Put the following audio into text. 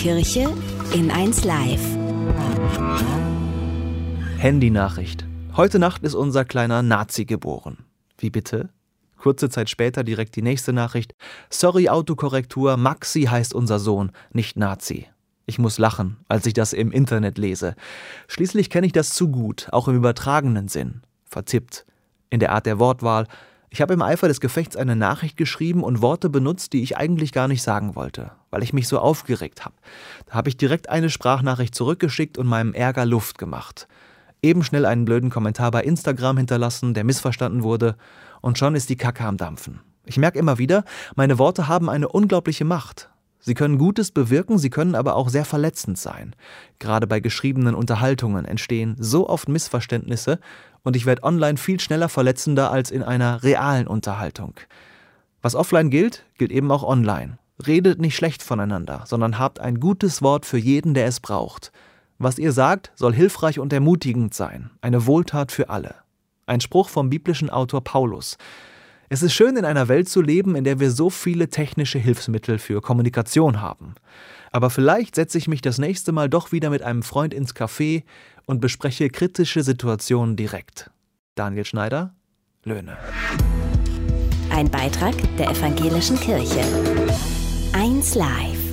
Kirche in 1 Live. Handynachricht. Heute Nacht ist unser kleiner Nazi geboren. Wie bitte? Kurze Zeit später direkt die nächste Nachricht. Sorry, Autokorrektur, Maxi heißt unser Sohn, nicht Nazi. Ich muss lachen, als ich das im Internet lese. Schließlich kenne ich das zu gut, auch im übertragenen Sinn. Verzippt. In der Art der Wortwahl. Ich habe im Eifer des Gefechts eine Nachricht geschrieben und Worte benutzt, die ich eigentlich gar nicht sagen wollte, weil ich mich so aufgeregt habe. Da habe ich direkt eine Sprachnachricht zurückgeschickt und meinem Ärger Luft gemacht. Eben schnell einen blöden Kommentar bei Instagram hinterlassen, der missverstanden wurde, und schon ist die Kacke am Dampfen. Ich merke immer wieder, meine Worte haben eine unglaubliche Macht. Sie können Gutes bewirken, sie können aber auch sehr verletzend sein. Gerade bei geschriebenen Unterhaltungen entstehen so oft Missverständnisse und ich werde online viel schneller verletzender als in einer realen Unterhaltung. Was offline gilt, gilt eben auch online. Redet nicht schlecht voneinander, sondern habt ein gutes Wort für jeden, der es braucht. Was ihr sagt, soll hilfreich und ermutigend sein, eine Wohltat für alle. Ein Spruch vom biblischen Autor Paulus. Es ist schön, in einer Welt zu leben, in der wir so viele technische Hilfsmittel für Kommunikation haben. Aber vielleicht setze ich mich das nächste Mal doch wieder mit einem Freund ins Café und bespreche kritische Situationen direkt. Daniel Schneider, Löhne. Ein Beitrag der Evangelischen Kirche. 1 Live.